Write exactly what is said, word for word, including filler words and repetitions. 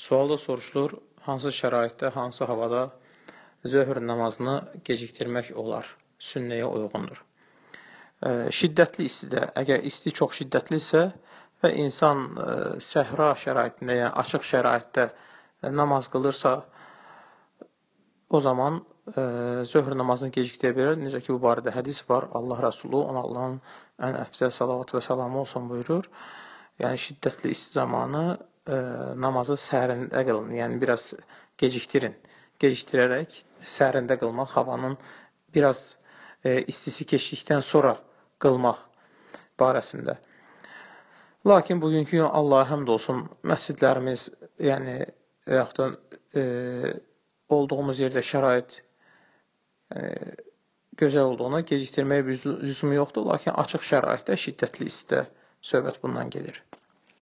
Sualda soruşulur, hansı şəraitdə, hansı havada zöhr namazını gecikdirmək olar, sünnəyə uyğundur. E, şiddətli istidə, əgər isti çox şiddətlisə və insan e, səhra şəraitində, yəni açıq şəraitdə e, namaz qılırsa, o zaman e, zöhr namazını gecikdirə bilər. Necə ki, bu barədə hədis var, Allah Rəsulu, ona Allahın ən əfzəl salavat və salamı olsun buyurur. Yəni, şiddətli isti zamanı e, namazı səhərində qılın, yəni biraz gecikdirin. Gecikdirərək səhərində qılmaq, havanın biraz e, istisi keçdikdən sonra qılmaq barəsində. Lakin bugünkü gün Allaha həmd olsun, məscidlərimiz, yəni, yaxud da e, olduğumuz yerdə şərait e, gözəl olduğuna gecikdirməyə bir lüzumu yoxdur. Lakin açıq şəraitdə, şiddətli istidə söhbət bundan gedir.